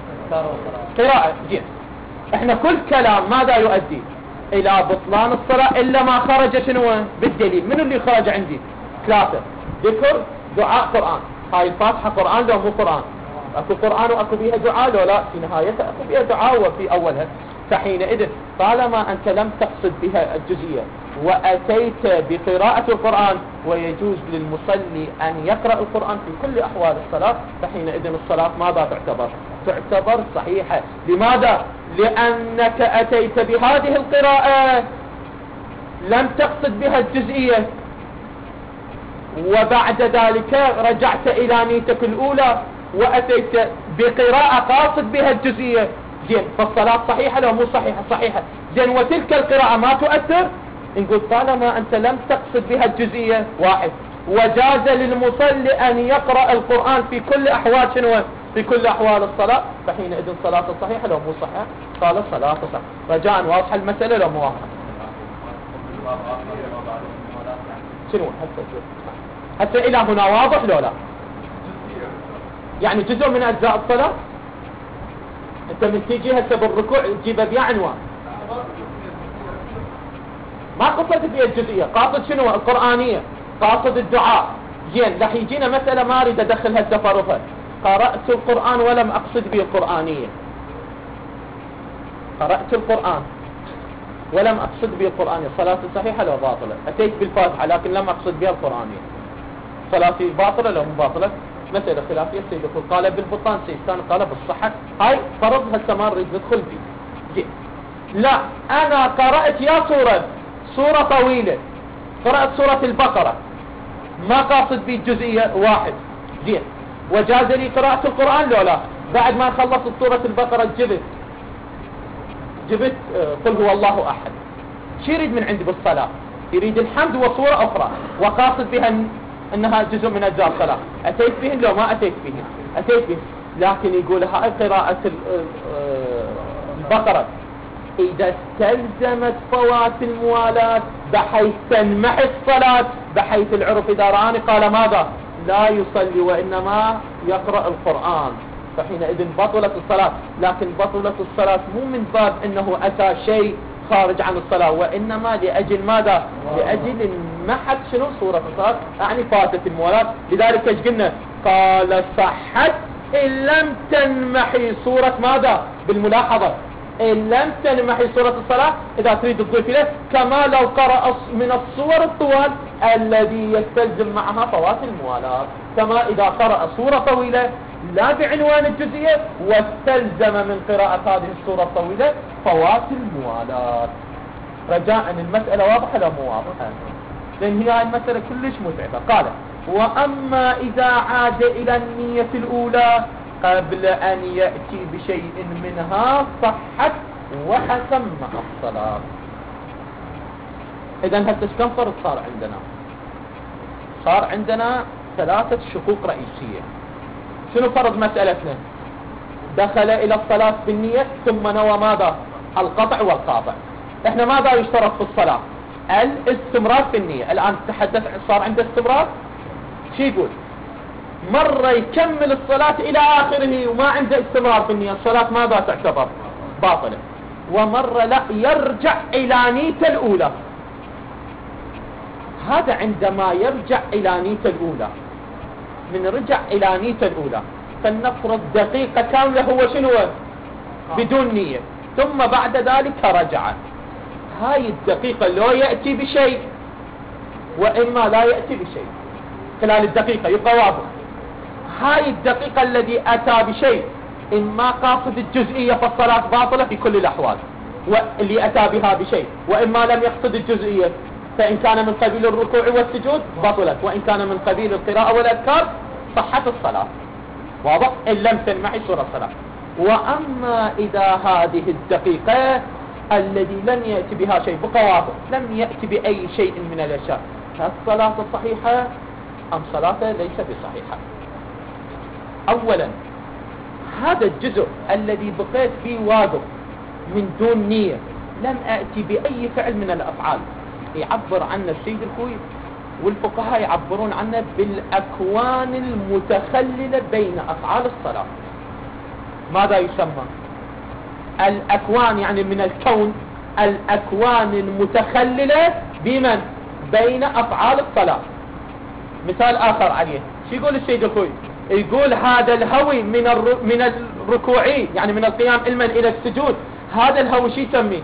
قراءة. زين، إحنا كل كلام ماذا يؤدي؟ إلى بطلان الصلاة إلا ما خرج شنو بالدليل. من اللي خرج عندي؟ ثلاثة: ذكر، دعاء، قرآن. هاي الفاتحة قرآن لو مو قرآن؟ أكو قرآن وأكو بيها دعاء لو لا؟ في نهايتها أكو بيها دعاء وفي أولها. فحينئذ طالما أنت لم تقصد بها الجزئية وأتيت بقراءة القرآن ويجوز للمصلي أن يقرأ القرآن في كل أحوال الصلاة، فحينئذ الصلاة ماذا تعتبر؟ تعتبر صحيحة. لماذا؟ لأنك أتيت بهذه القراءة لم تقصد بها الجزئية وبعد ذلك رجعت إلى نيتك الأولى وأتيت بقراءة قاصد بها الجزئية. زين، فالصلاة صحيحة لو مو صحيحة؟ صحيحة. زين، وتلك القراءة ما تؤثر؟ نقول طالما أنت لم تقصد بها الجزئية واحد، وجاز للمصلي أن يقرأ القرآن في كل أحوال شنو؟ في كل أحوال الصلاة، فحينئذ الصلاة صحيحة لو مو صحيحة؟ قال الصلاة صحيحة. رجاء واضحة المسألة لو مو واضحة؟ شنو هسه هسه إلى هنا واضح لو لا؟ يعني جزء من أجزاء الصلاة أنت من تيجي هسه بالركوع تجيبها بيا عنوان ما قصدت فيها الجزئية، قاصد شنو؟ القرآنية، قاصد الدعاء. زين، رح يجينا مسألة ما أريد أدخل هسه فرفة، قرأت القرآن ولم أقصد به القرآنية، قرأت القرآن ولم أقصد به القرآنية، صلاتي صحيحة لو باطلة؟ أتيت بالفاتحة لكن لم أقصد بها القرآنية، صلاتي باطلة لو مو باطلة؟ مسألة خلافية. سيد قال بالبطلان، سيد ثاني قال بالصحة. هاي فرض هسه ما نريد ندخل فيه. زين، لا أنا قرأت يا سورة سورة طويلة، قرأت سورة البقرة ما قاصد به الجزئية واحد. زين، وجاز لي قراءة القرآن لو لا؟ بعد ما خلصت سورة البقرة جبت جبت قل هو الله أحد. شو يريد من عندي بالصلاة؟ يريد الحمد وصورة أخرى وقاصد بها أنها جزء من أجزاء الصلاة. أتيت بهن لو ما أتيت بهن؟ أتيت بهن. لكن يقول هاي قراءة البقرة إذا استلزمت فوات الموالاة بحيث تنمحي الصلاة، بحيث العرف إذا رآني قال ماذا؟ لا يصلي وإنما يقرأ القرآن. فحينئذ بطلت الصلاة. لكن بطلت الصلاة مو من باب انه اتى شيء خارج عن الصلاة، وانما لاجل ماذا؟ لاجل محت شنو صورة الصلاة، يعني فاتت الموالاة. لذلك ايش قلنا؟ قال صحت ان لم تنمحي صورة ماذا؟ بالملاحظة ان لم تنمحي صورة الصلاة، اذا تريد تضيف له كما لو قرأ من الصور الطوال الذي يستلزم معها فوات الموالاة، كما اذا قرأ صورة طويلة لا بعنوان الجزئية واستلزم من قراءة هذه الصورة الطويلة فوات الموالاة. رجاء المسألة واضحة لا مو واضحة؟ لأن هي المسألة كلش متعبة. قال وأما إذا عاد إلى النية الأولى قبل أن يأتي بشيء منها صحت وحكم مع الصلاة. إذن هسه كم فرض صار عندنا؟ صار عندنا ثلاثة شقوق رئيسية. شنو فرض مسألتنا؟ دخل إلى الصلاة بالنية ثم نوى ماذا؟ القطع والقاطع. احنا ماذا يشترط في الصلاة؟ الاستمرار في النية. الآن تحدث صار عنده استمرار، شو يقول؟ مرة يكمل الصلاة إلى آخره وما عنده استمرار في النية، الصلاة ماذا تعتبر؟ باطلة. ومرة لا، يرجع إلى نيته الأولى. هذا عندما يرجع إلى نيته الأولى، من رجع إلى نيته الأولى فلنفرض دقيقة كاملة هو شنو؟ بدون نية، ثم بعد ذلك رجع. هاي الدقيقة لو يأتي بشيء وإما لا يأتي بشيء خلال الدقيقة يبقى واضح. هاي الدقيقة الذي أتى بشيء إما قاصد الجزئية فالصلاة باطلة في كل الأحوال، واللي أتى بها بشيء وإما لم يقصد الجزئية فإن كان من قبيل الركوع والسجود بطلت، وإن كان من قبيل القراءة والأذكار صحت الصلاة. واضح؟ إن لم تنمحي صورة الصلاة. وأما إذا هذه الدقيقة الذي لم يأتي بها شيء بقى واضح، لم يأتي بأي شيء من الأشياء، فالصلاة صحيحة أم صلاة ليس بصحيحة؟ أولا هذا الجزء الذي بقيت فيه واضح من دون نية، لم أأتي بأي فعل من الأفعال، يعبر عنه السيد الخوي والفقهاء يعبرون عنه بالأكوان المتخللة بين أفعال الصلاة. ماذا يسمى؟ الأكوان يعني من الكون، الأكوان المتخللة بمن؟ بين أفعال الصلاة. مثال آخر عليه، شو يقول السيد الخوي؟ يقول هذا الهوي من الر... من الركوعي يعني من القيام علما إلى السجود، هذا الهوي شو يسميه؟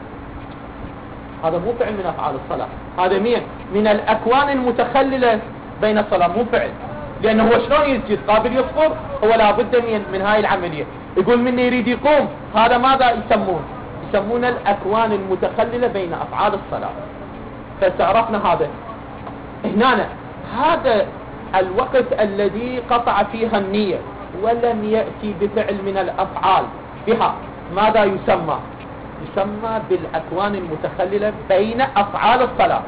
هذا مو فعل من أفعال الصلاة، هذا مين؟ من الأكوان المتخللة بين الصلاة، مو فعل. لأنه هو شلون يسجد؟ قابل يصبر؟ هو لابد من من هاي العملية. يقول من يريد يقوم، هذا ماذا يسمون؟ يسمون الأكوان المتخللة بين أفعال الصلاة. فتعرفنا هذا هنا، هذا الوقت الذي قطع فيها النية ولم يأتي بفعل من الأفعال بها، ماذا يسمى؟ يسمى بالأكوان المتخللة بين أفعال الصلاة.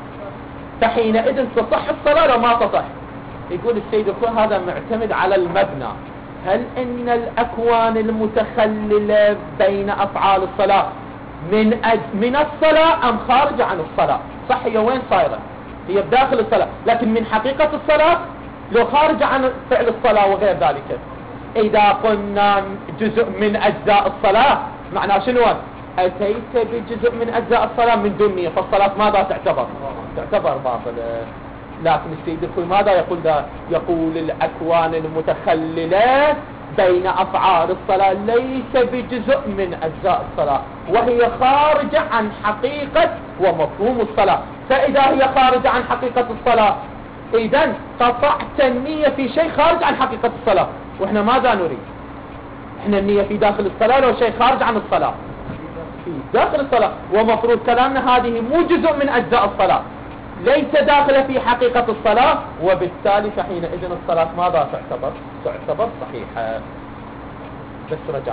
فحينئذ تصح الصلاة لو ما تصح. يقول السيد الخوي هذا معتمد على المبنى، هل إن الأكوان المتخللة بين أفعال الصلاة من أج... من الصلاة أم خارجة عن الصلاة؟ صح، هي وين صايرة؟ هي بداخل الصلاة، لكن من حقيقة الصلاة لو خارجة عن فعل الصلاة وغير ذلك. إذا قلنا جزء من أجزاء الصلاة معناه شنو؟ أتيت بجزء من أجزاء الصلاة من دون نية، فالصلاة ماذا تعتبر؟ تعتبر باطلة. لكن السيد الخوي ماذا يقول ذا؟ يقول الأكوان المتخللة بين أفعال الصلاة ليس بجزء من أجزاء الصلاة، وهي خارجة عن حقيقة ومفهوم الصلاة. فإذا هي خارجة عن حقيقة الصلاة إذن قطعت النية في شيء خارج عن حقيقة الصلاة، وإحنا ماذا نريد؟ إحنا النية في داخل الصلاة لو شيء خارج عن الصلاة في داخل الصلاة، ومفروض كلامنا هذه مو جزء من أجزاء الصلاة، ليس داخل في حقيقة الصلاة، وبالتالي فحينئذ الصلاة ماذا تعتبر؟ تعتبر صحيحة. بس رجاء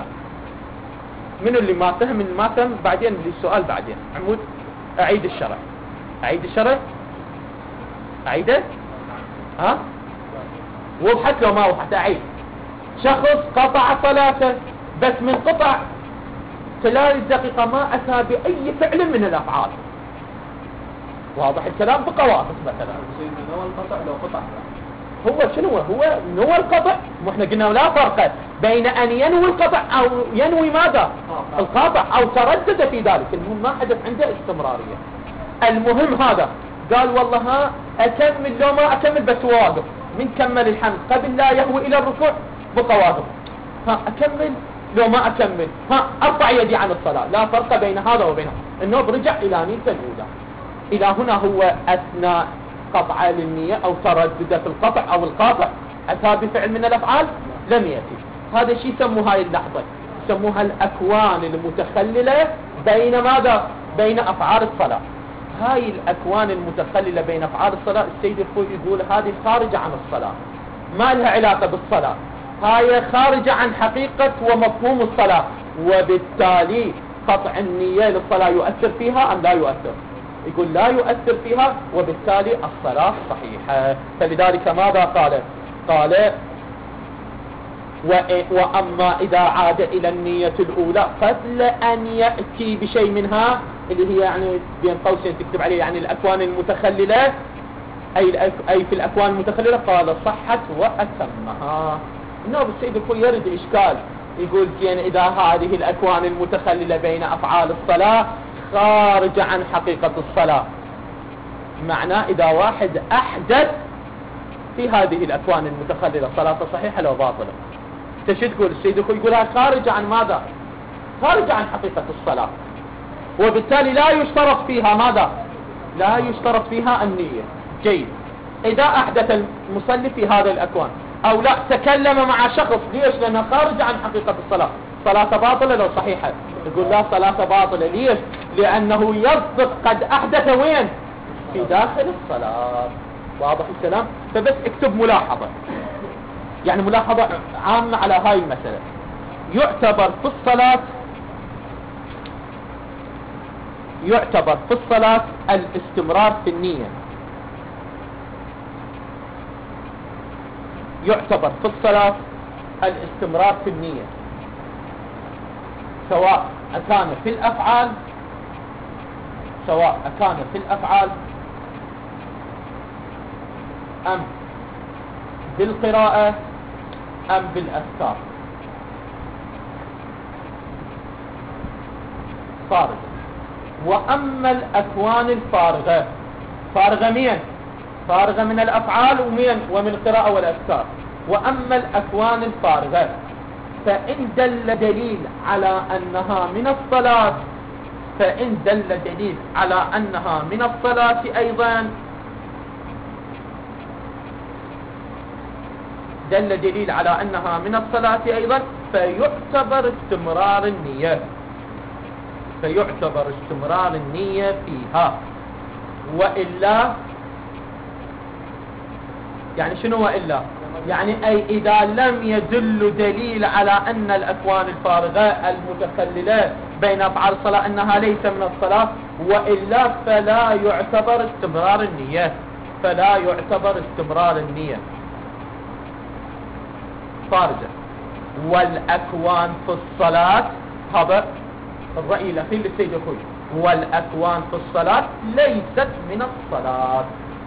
من اللي ما فهم اللي ما فهم بعدين للسؤال بعدين. عمود أعيد الشرح، أعيد الشرح أعيده؟ ها؟ وضحت لو ما وضحت أعيد. شخص قطع صلاته بس من قطع خلال الدقيقة ما أتى بأي فعل من الأفعال. واضح الكلام؟ بقى واضح مثلا. سيدنا نوى القطع لو قطع هو شنو هو نوى القطع. واحنا قلنا لا فرق بين ان ينوي القطع او ينوي ماذا القاطع او تردد في ذلك. المهم ما حدث عنده استمرارية. المهم هذا قال والله ها اكمل لو ما اكمل بس واقف. من كمل الحمد قبل لا يهوي الى الركوع بقى واقف. ها اكمل لو ما اكمل ها ارفع يدي عن الصلاة. لا فرق بين هذا وبين هذا. النوب رجع الى نيته الاولى. الى هنا هو اثناء قطع للنية او تردد في القطع او القاطع اتى بفعل من الافعال لم يأتي. هذا الشيء يسموه هاي اللحظة يسموها الاكوان المتخللة بين ماذا بين افعال الصلاة. هاي الاكوان المتخللة بين افعال الصلاة السيد الخوي يقول هذه خارجة عن الصلاة ما لها علاقة بالصلاة. هاي خارجة عن حقيقة ومفهوم الصلاة وبالتالي قطع النية للصلاة يؤثر فيها ام لا يؤثر. يقول لا يؤثر فيها وبالتالي الصلاة صحيحة. فلذلك ماذا قال قال وأما إذا عاد إلى النية الأولى قبل أن يأتي بشيء منها اللي هي يعني بين قوسين تكتب عليه يعني الأكوان المتخللة أي, أي في الأكوان المتخللة قال صحت وأتمها. النوب السيد الكل يرد إشكال يقول زين إذا هذه الأكوان المتخللة بين أفعال الصلاة خارج عن حقيقة الصلاة معناه إذا واحد أحدث في هذه الأكوان المتخللة صلاة صحيحة لو باطلة. تشد تقول السيد الخوي يقولها خارج عن ماذا خارج عن حقيقة الصلاة وبالتالي لا يشترط فيها ماذا لا يشترط فيها النية. جيد. إذا أحدث المصلي في هذا الأكوان أو لا تكلم مع شخص ليش لأنها خارج عن حقيقة الصلاة صلاة باطلة لو صحيحة. يقول لا صلاة باطلة ليش لأنه يصدق قد أحدث وين في داخل الصلاة. واضح الكلام. فبس اكتب ملاحظة يعني ملاحظة عامة على هاي المسألة. يعتبر في الصلاة يعتبر في الصلاة الاستمرار في النية يعتبر في الصلاة الاستمرار في النية سواء كان في الأفعال سواء كان في الأفعال أم بالقراءة أم بالأذكار فارغة. وأما الأكوان الفارغة فارغة مين فارغة من الأفعال ومين ومن القراءة والأذكار. وأما الأكوان الفارغة فإن دل دليل على أنها من الصلاة فإن دل دليل على أنها من الصلاة أيضا دل دليل على أنها من الصلاة أيضا فيعتبر استمرار النية فيعتبر استمرار النية فيها. وإلا يعني شنو وإلا يعني أي إذا لم يدل دليل على أن الأكوان الفارغة المتخللة بين أفعال الصلاة أنها ليس من الصلاة وإلا فلا يعتبر استمرار النية فلا يعتبر استمرار النية خارجة. والأكوان في الصلاة هذا الرأي الأخير للسيد الخوي والأكوان في الصلاة ليست من الصلاة.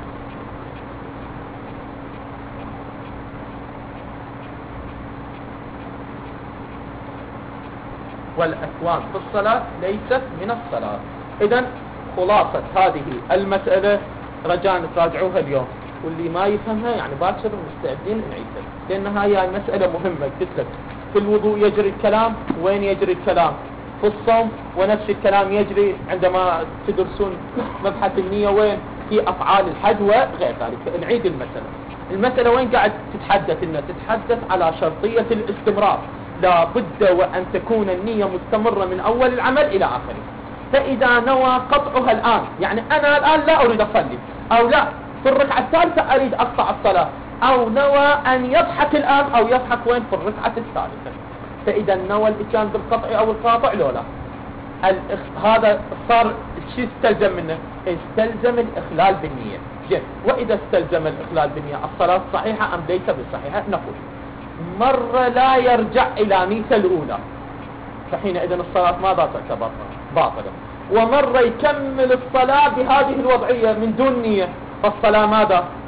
والأكوان في الصلاة ليست من الصلاة. إذن خلاصة هذه المسألة رجاء تراجعوها اليوم واللي ما يفهمها يعني باكر مستعدين نعيدها لأن هاي مسألة مهمة. قلت لك في الوضوء يجري الكلام وين يجري الكلام في الصوم ونفس الكلام يجري عندما تدرسون مبحث النية وين في أفعال الحج وغير ذلك. نعيد المسألة. المسألة وين قاعد تتحدث إنها تتحدث على شرطية الاستمرار. لا بد وأن تكون النية مستمرة من أول العمل إلى آخره. فإذا نوى قطعها الآن يعني أنا الآن لا أريد أصلي أو لا في الركعة الثالثة أريد أقطع الصلاة أو نوى أن يضحك الآن أو يضحك وين في الركعة الثالثة فإذا نوى الإتيان بالقطع أو القاطع لو لا الإخ... هذا صار شيء استلزم منه استلزم الإخلال بالنية. جيد. وإذا استلزم الإخلال بالنية الصلاة صحيحة أم ليس بالصحيحة نقول مرة لا يرجع إلى نيته الأولى فحينئذ الصلاة ماذا تعتبر باطلة. ومرة يكمل الصلاة بهذه الوضعية من دون نية فالصلاة ماذا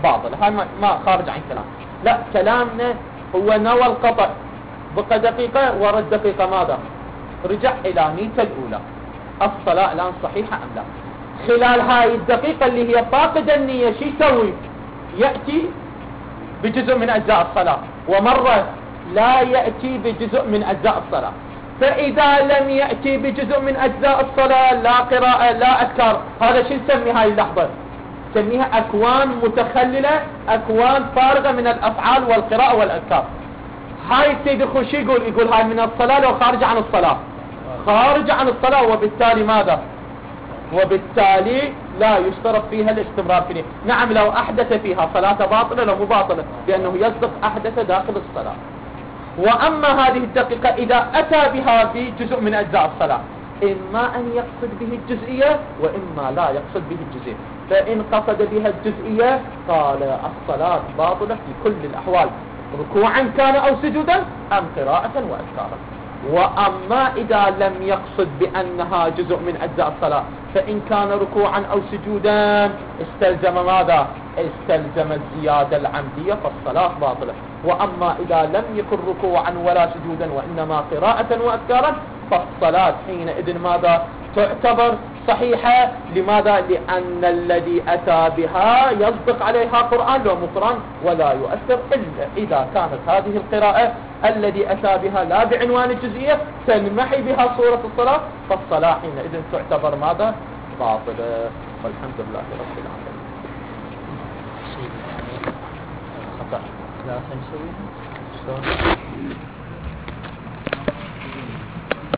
باطل. هاي ما, ما خارج عن كلام. لا، كلامنا هو نوى القطع، بقى دقيقة ورد دقيقة ماذا؟ رجع إلى نيته الأولى، الصلاة الآن صحيحة أم لا؟ خلال هاي الدقيقة اللي هي فاقدة النية شو يسوي؟ يأتي بجزء من أجزاء الصلاة، ومرة لا يأتي بجزء من أجزاء الصلاة. فإذا لم يأتي بجزء من أجزاء الصلاة، لا قراءة لا أذكار، هذا شو نسمي هاي اللحظة؟ نسميها أكوان متخللة، أكوان فارغة من الأفعال والقراءة والأذكار. هاي السيد الخوشي يقول يقول هاي من الصلاة لو خارج عن الصلاة، خارج عن الصلاة، وبالتالي ماذا؟ وبالتالي لا يشترط فيها الاستمرار فيه. نعم، لو أحدث فيها صلاة باطلة لو مو باطلة، لأنه يصدق أحدث داخل الصلاة. وأما هذه الدقيقة إذا أتى بها في جزء من أجزاء الصلاة، إما أن يقصد به الجزئية وإما لا يقصد به الجزئية. فإن قصد بها الجزئية قال الصلاة باطلة في كل الأحوال، ركوعا كان أو سجودا أم قراءة وأذكارا. وأما إذا لم يقصد بأنها جزء من أجزاء الصلاة، فإن كان ركوعا أو سجودا استلزم ماذا؟ استلزم الزيادة العمدية، فالصلاة باطلة. وأما إذا لم يكن ركوعا ولا سجودا وإنما قراءة وأذكارا، فالصلاة حينئذ ماذا؟ تعتبر صحيحة. لماذا؟ لأن الذي أتى بها يصدق عليها قرآن لو مو قرآن، ولا يؤثر إلا إذا كانت هذه القراءة الذي أتى بها لا بعنوان الجزئية تنمحي بها صورة الصلاة، فالصلاة حينئذ تعتبر ماذا؟ باطلة. والحمد لله رب العالمين. خطأ لا نسويها شلون؟